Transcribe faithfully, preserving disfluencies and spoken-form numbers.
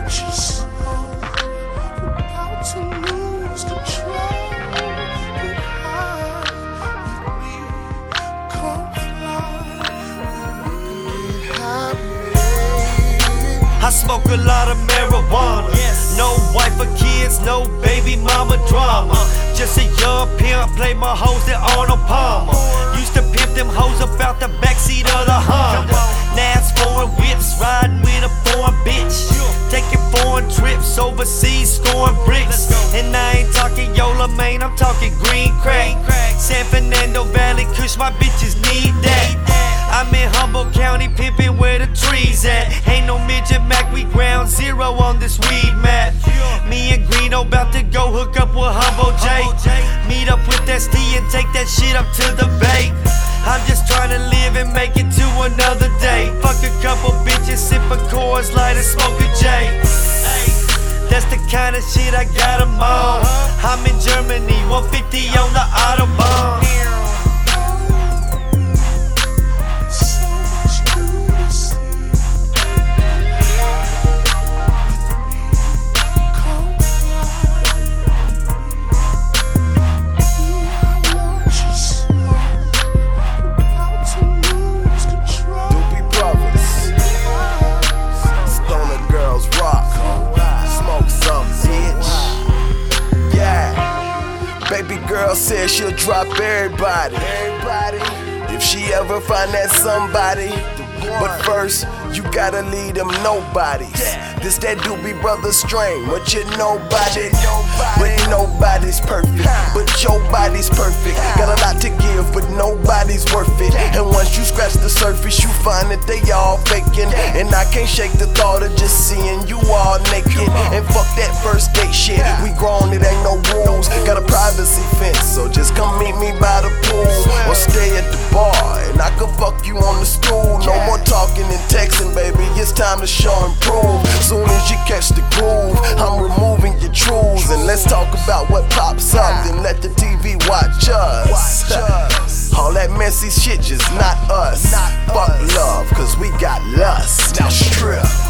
I smoke a lot of marijuana. Yes. No wife or kids, no baby mama drama. Just a young pimp, play my hoes that Arnold Palmer. Used to pimp them hoes about the backseat of the Honda. Now it's foreign whips, riding with a foreign bitch. Taking foreign trips overseas, scoring bricks. And I ain't talking Yola, man, I'm talking green crack. San Fernando Valley, Kush, my bitches need that. I'm in Humboldt County, pimpin' where the trees at. Ain't no midget Mac, we ground zero on this weed map. Me and Greeno bout to go hook up with Humboldt J. Meet up with S T and take that shit up to the bay. I'm just trying to live and make it to another day. Fuck a couple bitches, sip a Coors Light and smoke a J. That's the kind of shit I got 'em on. I'm in Germany, one fifty on the Autobahn. Baby girl said she'll drop everybody, everybody if she ever find that somebody. But first, you gotta lead them nobodies. This that Doobie Brothers strain, but you're nobody. But nobody's perfect, but your body's perfect. Got a lot to give, but nobody's worth it. And once you scratch the surface, you find that they all faking. And I can't shake the thought of just seeing you all naked. And fuck that first date shit, we grown, it ain't no rules. Got a privacy fence, so just come meet me by the pool. Or stay at the bar, and I can fuck you on the stool. No more talking and texting, baby, it's time to show and prove. Soon as you catch the groove, I'm removing your truths. And let's talk about what pops up, then let the T V watch us. All that messy shit just not us. Fuck love, cause we got lust. Now strip.